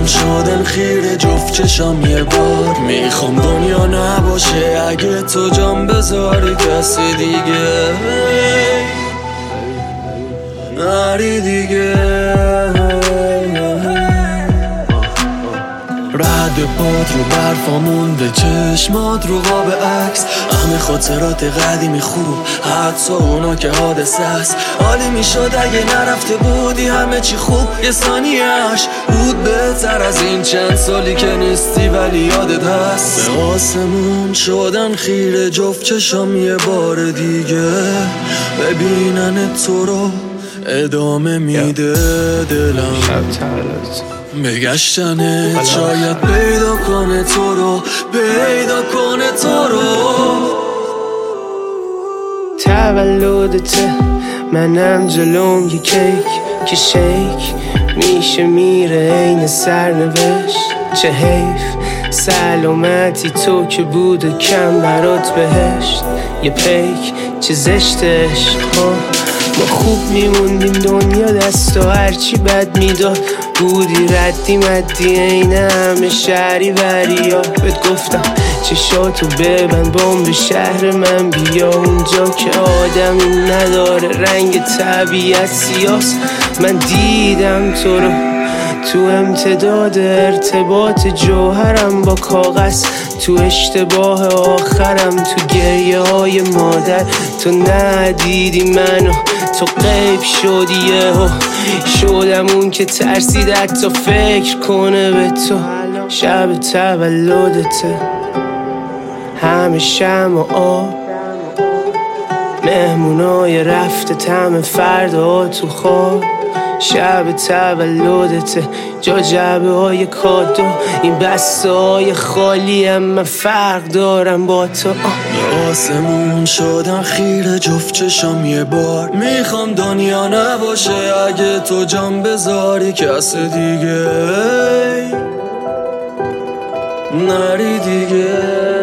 آسمون شدن خیره جفت چشام یه بار. میخوام دنیا نباشه اگه تو جام بذاری کسی دیگه نری دیگه. رد پاد رو برفا مونده، چشمات رو قاب عکس، همه خاطرات قدیمی خوب، حتی اونا که حادثه است. حالی میشد اگه نرفته بودی همه چی خوب. یه ثانیه‌اش بود بهتر از این چند سالی که نیستی ولی یادت هست. به آسمون شدن خیره جفت چشام یه بار دیگه، ببینن تو رو ادامه میده دلم. بگشتنت شاید پیدا کنه تو رو، پیدا کنه تو رو. تولدته منم جلوم یه کیک که شیک میشه میره این سرنوشت. چه حیف سلامتی تو که بود کم برات بهشت. یه پیک چه زشتش ما خوب میموندیم دنیا دست و هرچی بد میداد بودی ردی مدی این همه شهری وریا. بهت گفتم چشاتو ببند بام شهر من بیا، اونجا که آدمی نداره رنگ طبیعت سیاست. من دیدم تو رو تو امتداد ارتباط جوهرم با کاغذ، تو اشتباه آخرم، تو گریه های مادر. تو ندیدی منو، تو غیب شدی یهو شدم اون که ترسید حتی فکر کنه به تو. شب تولدته همه شمع و آب، مهمونای رفته تم فردا تو خواب. شب تولدته جا جعبه های کادو، این بسته های خالی هم من فرق دارم با تو. به آسمون شدن خیره جفت چشام یه بار. میخوام دنیا نباشه اگه تو جام بذاری کس دیگه نری دیگه.